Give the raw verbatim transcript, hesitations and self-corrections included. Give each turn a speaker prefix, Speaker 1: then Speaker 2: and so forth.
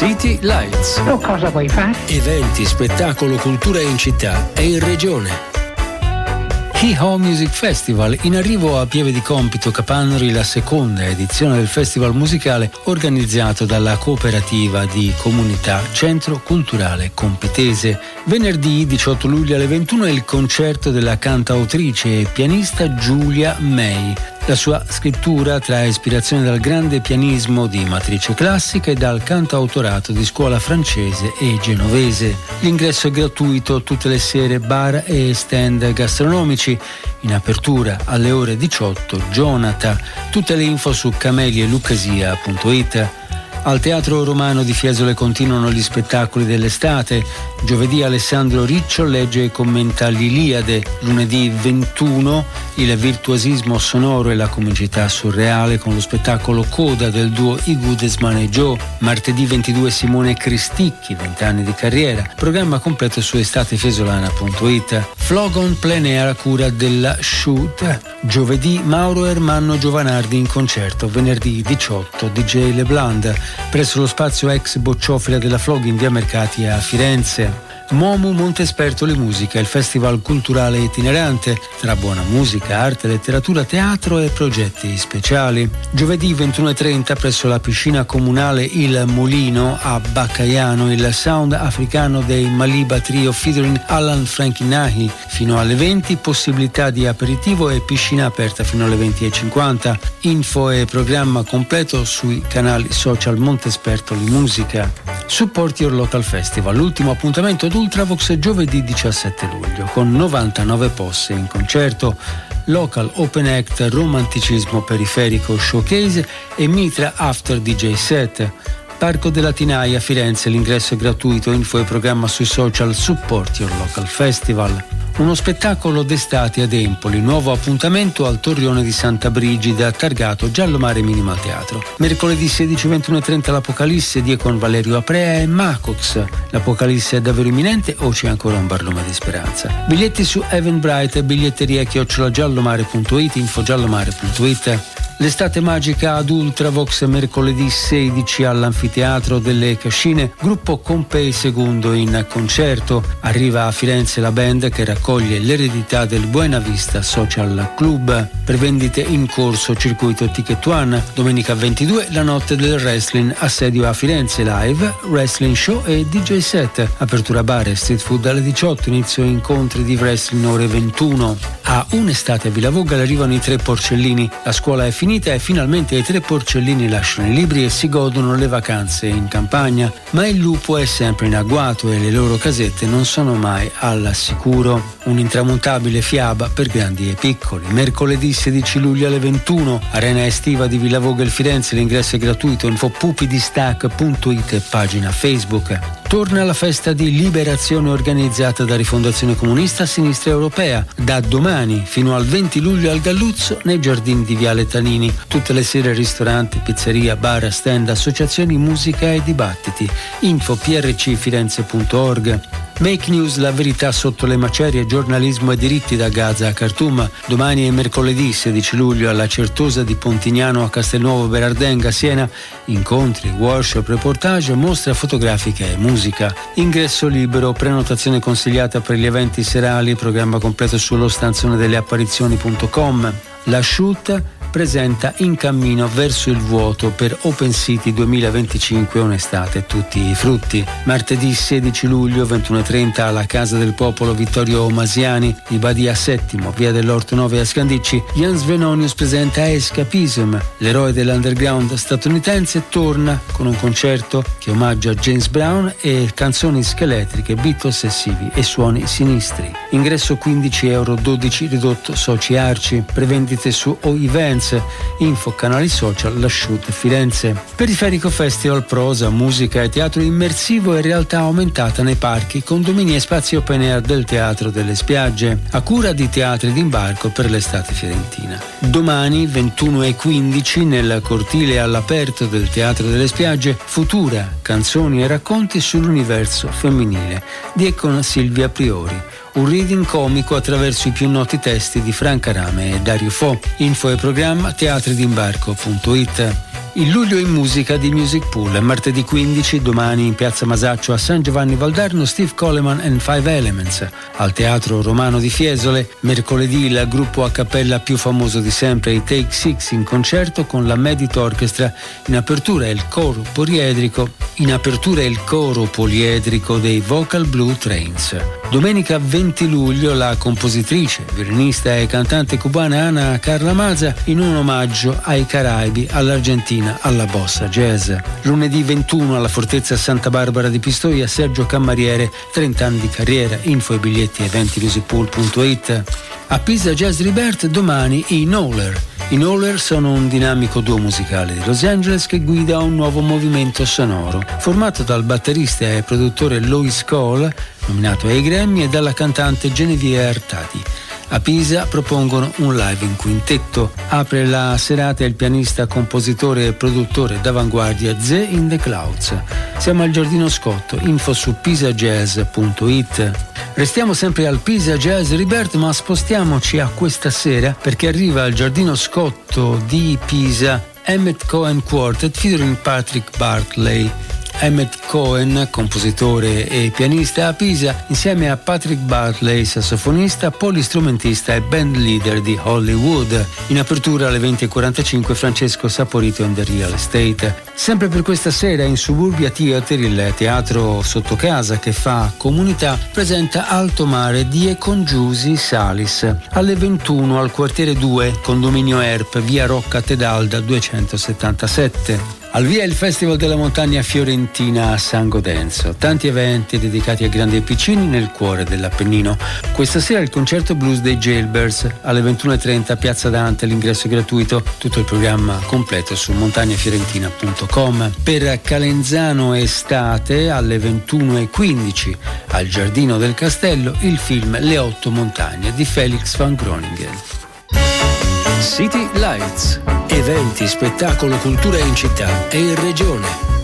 Speaker 1: City Lights.
Speaker 2: Oh, cosa vuoi fare?
Speaker 1: Eventi, spettacolo, cultura in città e in regione. Hee Haw Music Festival, in arrivo a Pieve di Compito Capannori la seconda edizione del festival musicale organizzato dalla cooperativa di comunità Centro Culturale Compitese. Venerdì diciotto luglio alle ventuno è il concerto della cantautrice e pianista Giulia May. La sua scrittura trae ispirazione dal grande pianismo di matrice classica e dal cantautorato di scuola francese e genovese. L'ingresso è gratuito tutte le sere, bar e stand gastronomici. In apertura alle ore diciotto Jonathan. Tutte le info su camelielucasia punto it. Al Teatro Romano di Fiesole continuano gli spettacoli dell'estate. Giovedì Alessandro Riccio legge e commenta l'Iliade. Lunedì ventuno il virtuosismo sonoro e la comicità surreale con lo spettacolo Coda del duo I Goodesman e Joe. Martedì ventidue Simone Cristicchi, venti anni di carriera. Programma completo su estatefiesolana punto it. Flogon plein air a cura della Shoot. Giovedì Mauro Ermanno Giovanardi in concerto. Venerdì diciotto D J LeBlanc presso lo spazio ex Bocciofila della Flog in via Mercati a Firenze. Momu Montespertoli Musica, il festival culturale itinerante tra buona musica, arte, letteratura, teatro e progetti speciali. Giovedì ventuno e trenta presso la piscina comunale Il Mulino a Baccaiano il sound africano dei Maliba Trio featuring Alan Frankinahi fino alle venti, possibilità di aperitivo e piscina aperta fino alle venti e cinquanta. Info e programma completo sui canali social Montespertoli Musica. Support Your Local Festival, l'ultimo appuntamento ad Ultravox giovedì diciassette luglio con novantanove posse in concerto. Local Open Act, Romanticismo Periferico Showcase e Mitra After D J Set. Parco della Tinaia Firenze, l'ingresso è gratuito, info e programma sui social Support Your Local Festival. Uno spettacolo d'estate ad Empoli, nuovo appuntamento al Torrione di Santa Brigida, targato Giallomare Minimal Teatro. Mercoledì sedici, ventuno e trenta l'Apocalisse, die con Valerio Aprea e Macox. L'Apocalisse è davvero imminente o c'è ancora un barlume di speranza? Biglietti su Eventbrite, biglietteria chiocciola giallomare punto it, info giallomare punto it. L'estate magica ad Ultravox mercoledì sedici all'Anfiteatro delle Cascine, gruppo Compei Segundo in concerto. Arriva a Firenze la band che raccoglie l'eredità del Buena Vista Social Club. Prevendite in corso circuito Ticket One. Domenica ventidue la notte del wrestling, assedio a Firenze live, wrestling show e D J set. Apertura bar e street food alle diciotto, inizio incontri di wrestling ore ventuno. A Un'estate a Villa Vogal arrivano i tre porcellini. La scuola è finita e finalmente i tre porcellini lasciano i libri e si godono le vacanze in campagna, ma il lupo è sempre in agguato e le loro casette non sono mai al sicuro. Un'intramontabile fiaba per grandi e piccoli. Mercoledì sedici luglio alle ventuno, arena estiva di Villa Vogel Firenze, l'ingresso è gratuito, info pupidistac punto it e pagina Facebook. Torna la festa di liberazione organizzata da Rifondazione Comunista Sinistra Europea, da domani fino al venti luglio al Galluzzo nei giardini di Viale Tanini. Tutte le sere ristoranti, pizzeria, bar, stand, associazioni, musica e dibattiti. Info p r c firenze punto org. Make News, la verità sotto le macerie, giornalismo e diritti da Gaza a Khartoum. Domani e mercoledì sedici luglio alla Certosa di Pontignano a Castelnuovo Berardenga, Siena. Incontri, workshop, reportage, mostre fotografiche e musica. Ingresso libero, prenotazione consigliata per gli eventi serali, programma completo sullo stanzone delle apparizioni punto com. La Shoot presenta In cammino verso il vuoto per Open City duemilaventicinque, un'estate e tutti i frutti. Martedì sedici luglio ventuno e trenta alla Casa del Popolo Vittorio Masiani di Badia Settimo, via dell'Orto nove a Scandicci. Jan Svenonius presenta Escapism, l'eroe dell'underground statunitense torna con un concerto che omaggia James Brown e canzoni scheletriche, beat ossessivi e suoni sinistri. Ingresso quindici euro, dodici ridotto soci Arci. Prevendite su O Events. Info canali social La Shoot Firenze. Periferico Festival, prosa, musica e teatro immersivo e realtà aumentata nei parchi, condomini e spazi open air del Teatro delle Spiagge, a cura di Teatri d'Imbarco per l'estate fiorentina. Domani ventuno e quindici nel cortile all'aperto del Teatro delle Spiagge, Futura, canzoni e racconti sull'universo femminile di e con Silvia Priori. Un reading comico attraverso i più noti testi di Franca Rame e Dario Fo. Info e programma teatri d'imbarco punto it. Il luglio in musica di Music Pool. Martedì quindici, domani in Piazza Masaccio a San Giovanni Valdarno, Steve Coleman and Five Elements. Al Teatro Romano di Fiesole, mercoledì il gruppo a cappella più famoso di sempre, i Take Six, in concerto con la Medit Orchestra. In apertura il coro poliedrico, in apertura il coro poliedrico dei Vocal Blue Trains. Domenica venti luglio la compositrice, violinista e cantante cubana Ana Carla Maza in un omaggio ai Caraibi, all'Argentina, alla bossa jazz. Lunedì ventuno alla Fortezza Santa Barbara di Pistoia Sergio Cammariere, trenta anni di carriera, info e biglietti eventi musicpool punto it. A Pisa Jazz Ribert domani i Knowler. I Knowler sono un dinamico duo musicale di Los Angeles che guida un nuovo movimento sonoro, formato dal batterista e produttore Lois Cole, nominato ai Grammy, e dalla cantante Genevieve Artadi. A Pisa propongono un live in quintetto. Apre la serata il pianista, compositore e produttore d'avanguardia The in the Clouds. Siamo al Giardino Scotto, info su pisa jazz punto it. Restiamo sempre al Pisa Jazz Ribert, ma spostiamoci a questa sera perché arriva al Giardino Scotto di Pisa Emmett Cohen Quartet featuring Patrick Bartley. Emmett Cohen, compositore e pianista a Pisa, insieme a Patrick Bartley, sassofonista, polistrumentista e band leader di Hollywood. In apertura alle venti e quarantacinque Francesco Saporito and the Real Estate. Sempre per questa sera in Suburbia Theater, il teatro sotto casa che fa comunità, presenta Alto Mare di E Congiusi Salis alle ventuno al quartiere due, condominio Erp, via Rocca Tedalda duecentosettantasette. Al via il Festival della Montagna Fiorentina a San Godenzo. Tanti eventi dedicati a grandi e piccini nel cuore dell'Appennino. Questa sera il concerto blues dei Jailbirds alle ventuno e trenta, Piazza Dante, l'ingresso è gratuito. Tutto il programma completo su montagna-fiorentina punto com. Per Calenzano Estate alle ventuno e quindici al Giardino del Castello il film Le Otto Montagne di Felix van Groningen. City Lights. Eventi, spettacolo, cultura in città e in regione.